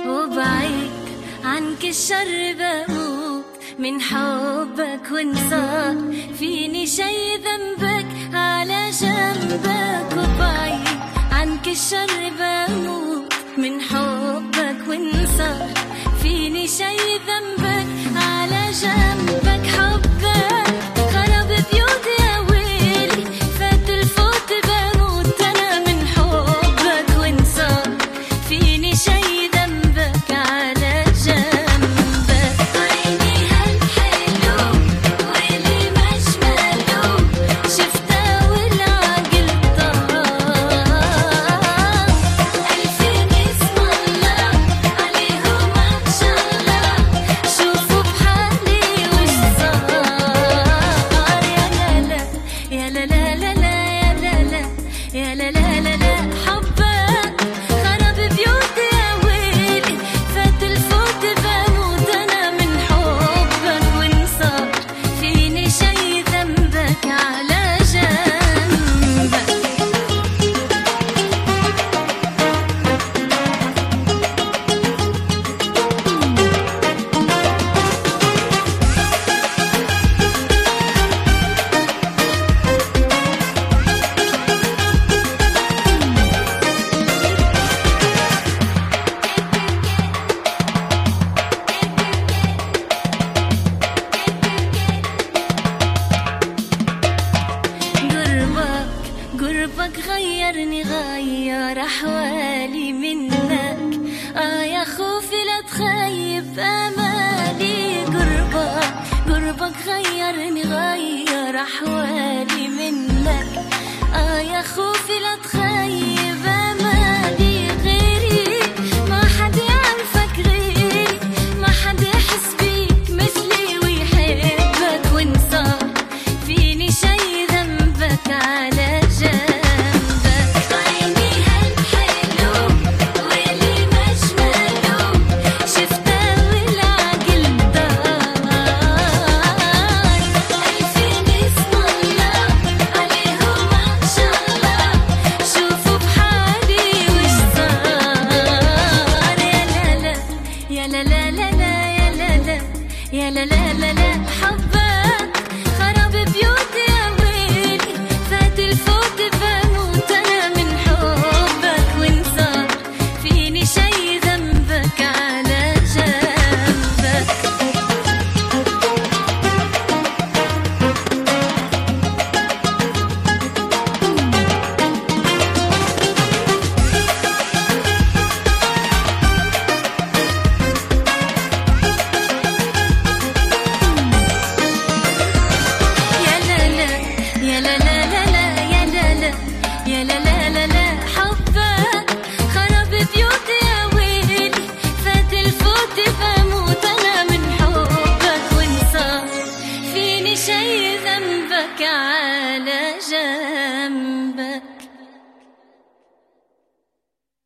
وبعيد عنك الشر بموت من حبك وانصار فيني شي ذنبك على جنبك. وبعيد عنك الشر بموت من حبك وانصار فيني شي ذنبك على جنبك. حبك خرب بيوتي يا ويلي فات الفوت بموت أنا من حبك وانصار فيني شي ذنبك على جنبك. عيني هالحلو واللي مش مقلوب شفتها والعقل طار. ألفين اسم الله عليهم ما شاء الله شوفوا بحالي وش صار. يا لا لا لا لا يا لا لا لا يا لا لا لا لا. حبك خرب بيوتي يا ويلي فات الفوت بموت أنا من حبك وانصار فيني شي ذنبك على جنبك. قربك غيرني غير أحوالي منك يا خوفي لا تخيب أمالي. قربك غيرني غير أحوالي منك يا خوفي لا تخيب أمالي. غيري ما حد يعرفك غيري ما حد يحس بيك مثلي ويحبك وانصار فيني شي ذنبك على جنبك. عيني هالحلو واللي مش مقلوب شفتها والعقل طار. ألفين اسم الله عليهم ما شاء الله شوفوا بحالي وش صار. يا لا لا لا لا يا لا لا لا يا لا لا لا لا. حبك خرب بيوتي يا ويلي فات الفوت بموت أنا من حبك وانصار فيني شي ذنبك على جنبك. يا لا لا لا لا يا لا لا يا لا لا لا لا. حبك خرب بيوتي يا ويلي فات الفوت بموت أنا من حبك وانصار فيني شي ذنبك على جنبك.